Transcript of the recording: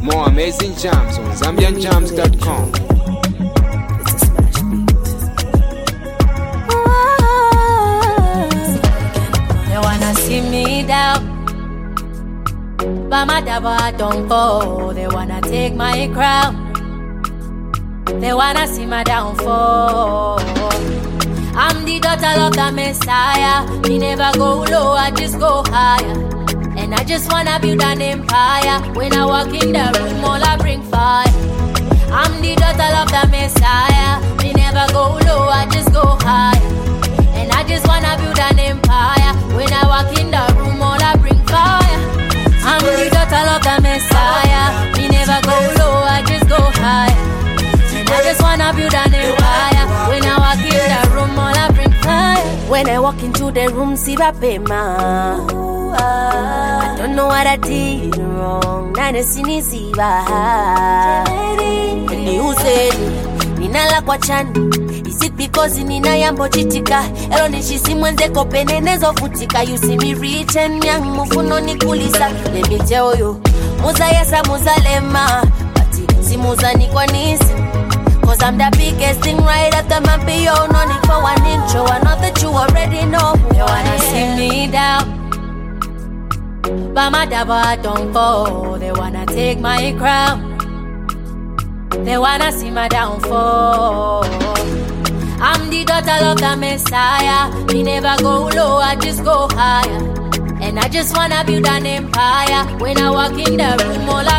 More amazing jams on ZambianJams.com. They wanna see me down, but my dabba don't fall. They wanna take my crown. They wanna see my downfall. I'm the daughter of the Messiah. Me never go low, I just go higher. And I just wanna build an empire. When I walk in the room, all I bring fire. I'm the daughter of the Messiah. Me never go low, I just go higher. And I just wanna build an empire. When I walk in the room, all I bring fire. I'm the daughter of the Messiah. Me never go low, I just go higher. And I just wanna build an empire. When I walk in the room, all I bring fire. When I walk into the room, see that payma. I don't know what I did wrong. Nane sinisiba. And you said, Ninala kwa chani. Is it because nina yambo chitika? Elo nishisi mwenzeko penenezo futika. You see me rich and young, mufuno nikulisa. Let me tell you, muza yesa muza lema. Bati si muza ni kwa nisi. Cause I'm the biggest thing right after my PO. No need for one intro, I know that you already know. They wanna see me down, but my dabba don't fall. They wanna take my crown. They wanna see my downfall. I'm the daughter of the Messiah. Me never go low, I just go higher. And I just wanna build an empire. When I walk in the room, all